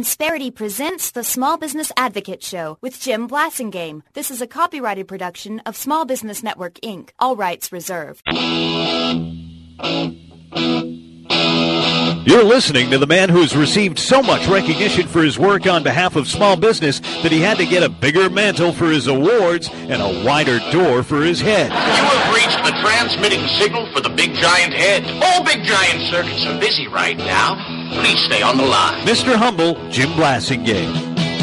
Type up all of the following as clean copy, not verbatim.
Insperity presents the Small Business Advocate Show with Jim Blasingame. This is a copyrighted production of Small Business Network, Inc. All rights reserved. You're listening to the man who's received so much recognition for his work on behalf of small business that he had to get a bigger mantle for his awards and a wider door for his head. You have reached the transmitting signal for the Big Giant Head. All Big Giant circuits are busy right now. Please stay on the line. Mr. Humble, Jim Blasingame.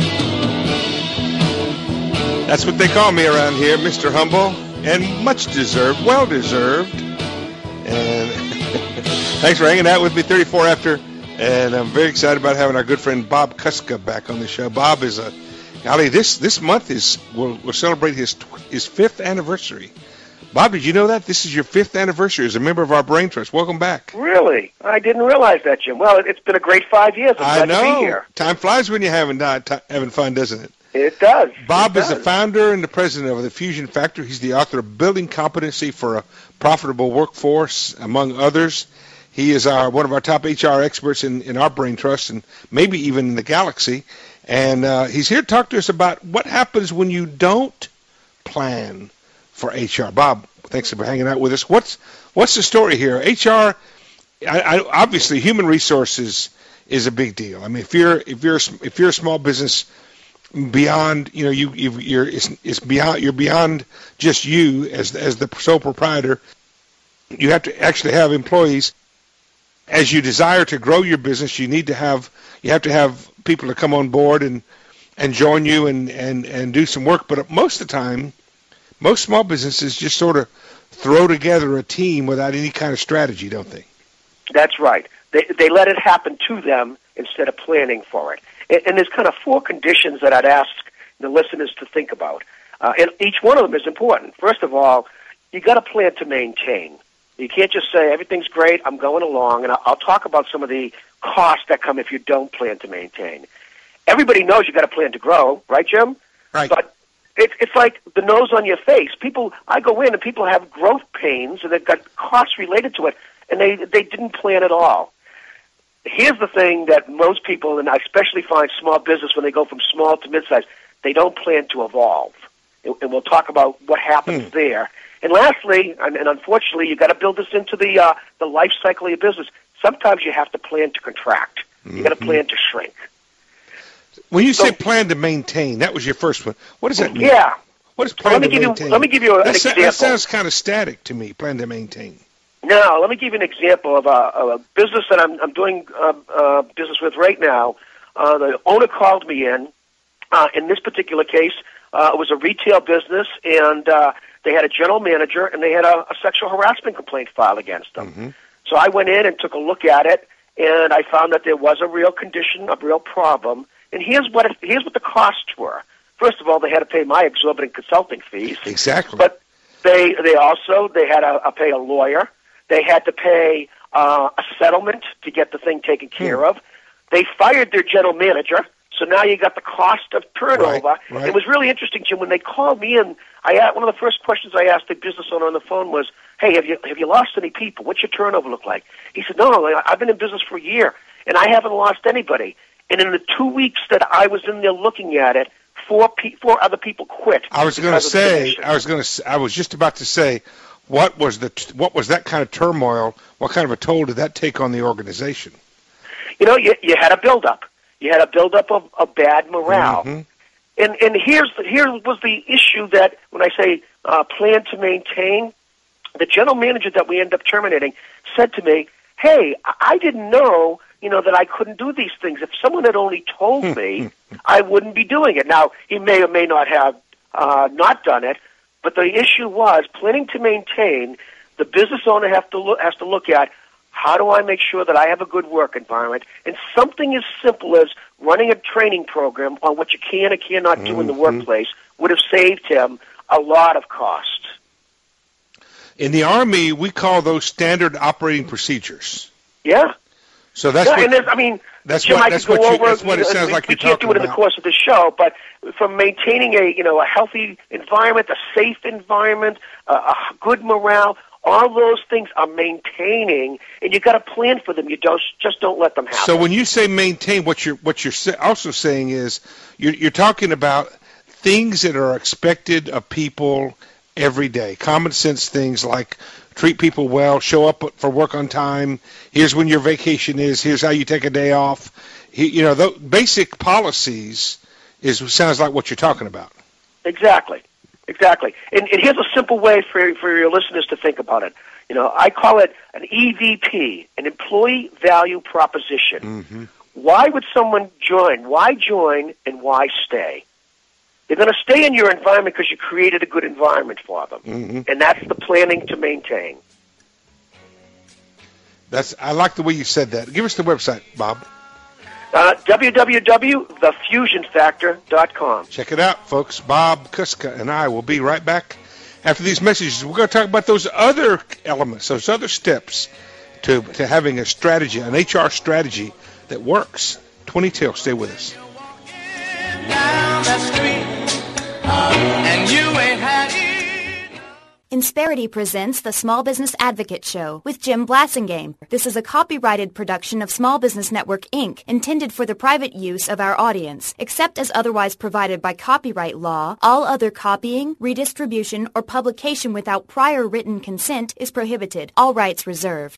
That's what they call me around here, Mr. Humble, and much deserved, well deserved. And thanks for hanging out with me 34 after, and I'm very excited about having our good friend Bob Kuska back on the show. Bob is this month we'll celebrate his 5th anniversary. Bob, did you know that? This is your 5th anniversary as a member of our Brain Trust. Welcome back. Really? I didn't realize that, Jim. Well, it's been a great 5 years. I'm glad to be here. Time flies when you're having fun, doesn't it? It does. Bob is the founder and the president of the Fusion Factor. He's the author of Building Competency for a Profitable Workforce, among others. He is one of our top HR experts in our Brain Trust and maybe even in the galaxy. And he's here to talk to us about what happens when you don't plan for HR. Bob, thanks for hanging out with us. What's the story here? HR, obviously, human resources is a big deal. I mean, if you're a small business, beyond you're beyond just you as the sole proprietor. You have to actually have employees. As you desire to grow your business, you have to have people to come on board and join you and do some work. But most of the time, most small businesses just sort of throw together a team without any kind of strategy, don't they? That's right. They let it happen to them instead of planning for it. And there's kind of 4 conditions that I'd ask the listeners to think about. And each one of them is important. First of all, you got to plan to maintain. You can't just say, everything's great, I'm going along, and I'll talk about some of the costs that come if you don't plan to maintain. Everybody knows you got to plan to grow, right, Jim? Right. But it's like the nose on your face. I go in and people have growth pains, and they've got costs related to it, and they didn't plan at all. Here's the thing that most people, and I especially find small business when they go from small to mid-size, they don't plan to evolve. And we'll talk about what happens there. And lastly, and unfortunately, you've got to build this into the life cycle of your business. Sometimes you have to plan to contract. You got to plan to shrink. When you say plan to maintain, that was your first one. What does that mean? Yeah. What is plan to maintain? Let me give you an example. That sounds kind of static to me, plan to maintain. No, let me give you an example of a business that I'm doing business with right now. The owner called me in. In this particular case, it was a retail business, and they had a general manager, and they had a sexual harassment complaint filed against them. Mm-hmm. So I went in and took a look at it, and I found that there was a real condition, a real problem. And here's what the costs were. First of all, they had to pay my exorbitant consulting fees. Exactly. But they had to pay a lawyer. They had to pay a settlement to get the thing taken care of. They fired their general manager, so now you got the cost of turnover. Right. It was really interesting, Jim. When they called me in, one of the first questions I asked the business owner on the phone was, "Hey, have you lost any people? What's your turnover look like?" He said, "No, I've been in business for a year, and I haven't lost anybody." And in the 2 weeks that I was in there looking at it, 4 other people quit. I was just about to say. What was that kind of turmoil? What kind of a toll did that take on the organization? You had a buildup. You had a buildup of bad morale. Mm-hmm. And here was the issue that when I say plan to maintain, the general manager that we ended up terminating said to me, "Hey, I didn't know, that I couldn't do these things. If someone had only told me, I wouldn't be doing it." Now, he may or may not have not done it. But the issue was planning to maintain. The business owner has to look at, how do I make sure that I have a good work environment? And something as simple as running a training program on what you can and cannot do in the workplace would have saved him a lot of cost. In the Army, we call those standard operating procedures. Yeah. So that's what it sounds like. We can't do it in the course of the show, but from maintaining a healthy environment, a safe environment, a good morale, All those things are maintaining, and you got to plan for them. You just don't let them happen. So when you say maintain, what you're also saying is you're talking about things that are expected of people every day. Common sense things like treat people well, show up for work on time. Here's when your vacation is. Here's how you take a day off. The basic policies sounds like what you're talking about. Exactly. And here's a simple way for your listeners to think about it. I call it an EVP, an employee value proposition. Mm-hmm. Why would someone join? Why join and why stay? They're going to stay in your environment because you created a good environment for them. Mm-hmm. And that's the planning to maintain. I like the way you said that. Give us the website, Bob. www.thefusionfactor.com. Check it out, folks. Bob Kuska and I will be right back after these messages. We're going to talk about those other elements, those other steps to having a strategy, an HR strategy that works. 20 till. Stay with us. Down that street, and you ain't had it. Insperity presents the Small Business Advocate Show with Jim Blasingame. This is a copyrighted production of Small Business Network, Inc., intended for the private use of our audience. Except as otherwise provided by copyright law, all other copying, redistribution, or publication without prior written consent is prohibited. All rights reserved.